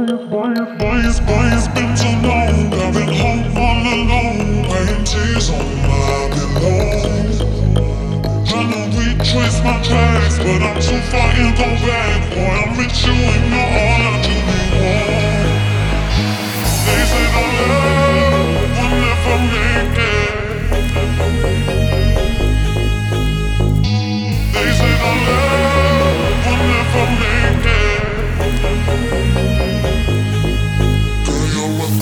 Why it's been so long? I've been home all alone, crying tears on my pillow. Trying to retrace my tracks, but I'm too far to go back. Boy, I miss you and you're all I truly want. They say the love will never make it. They say the love will never make it. Girl, you're my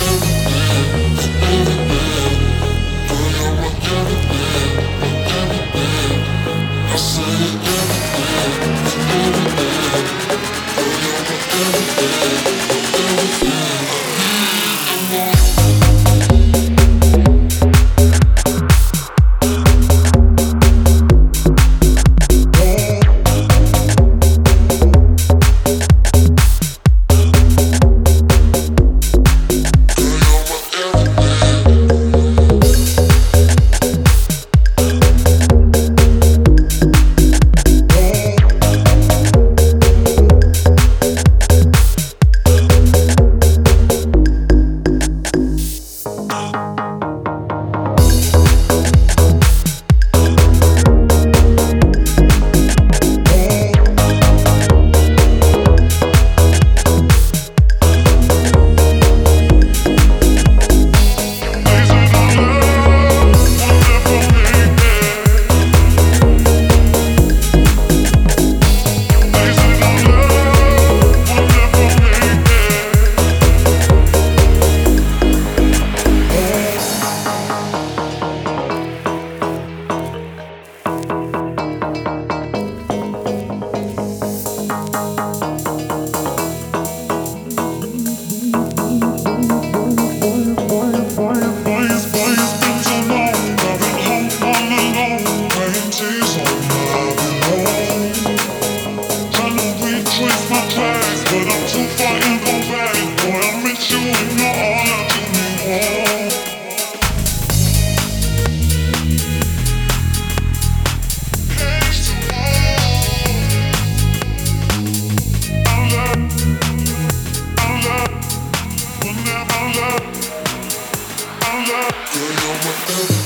everything, everything. Girl, you're my everything, everything. I say everything, everything. Girl, you're my everything, everything. Girl, you're my everything.